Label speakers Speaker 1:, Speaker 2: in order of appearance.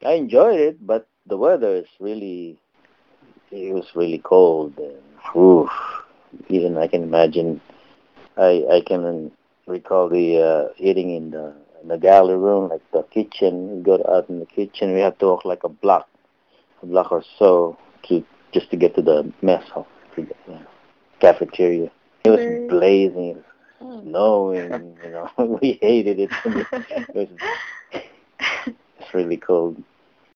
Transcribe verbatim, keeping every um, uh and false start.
Speaker 1: I enjoyed it, but the weather is really, it was really cold. And, oof, even I can imagine, I, I can recall the uh, eating in the, in the galley room, like the kitchen. We go out in the kitchen, we have to walk like a block, a block or so to just to get to the mess hall, to the uh, cafeteria. It was
Speaker 2: Very.
Speaker 1: blazing,
Speaker 2: Mm.
Speaker 1: snowing, you know. We hated it. It was it's really cold.